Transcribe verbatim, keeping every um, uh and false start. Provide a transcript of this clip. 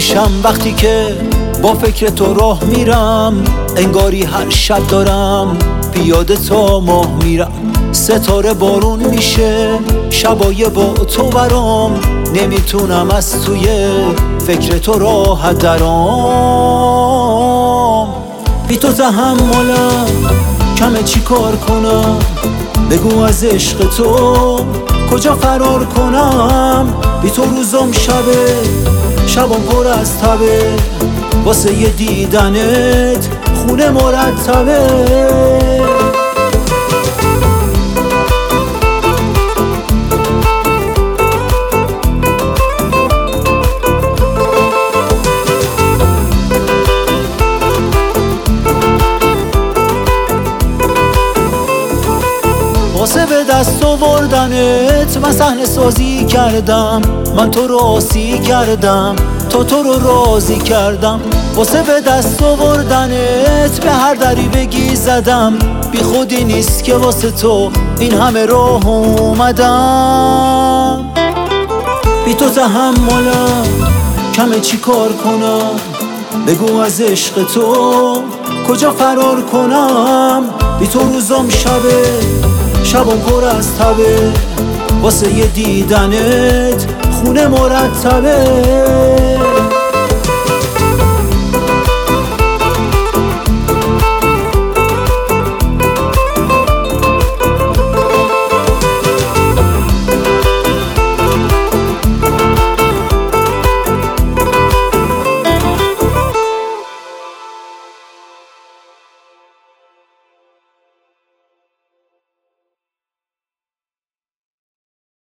میشم وقتی که با فکر تو راه میرم. انگاری هر شب دارم پیاده تا ماه میرم. ستاره بارون میشه شبای با تو برام. نمیتونم از توی فکر تو راحت درام. بی تو تحملم کمه چی کار کنم. بگو از عشق تو کجا فرار کنم. بی تو روزم شبه شبم پر از تبه. واسه یه دیدنت خونه مرتبه. واسه به دست آوردنت من صحنه سازی کردم. من تو رو آسی کردم تا تو رو راضی کردم. واسه به دست آوردنت به هر دری بگی زدم. بی خودی نیست که واسه تو این همه راه اومدم. بی تو تحملم کمه چی کار کنم. بگو از عشق تو کجا فرار کنم. بی تو روزم شبه شبم پر از تبه. واسه یه دیدنت خونه مرتبه.